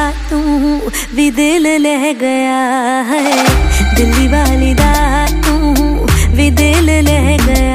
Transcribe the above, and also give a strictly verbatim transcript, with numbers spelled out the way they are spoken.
तू भी दिल ले गया है, दिल्ली वाली दा तू भी दिल ले गया।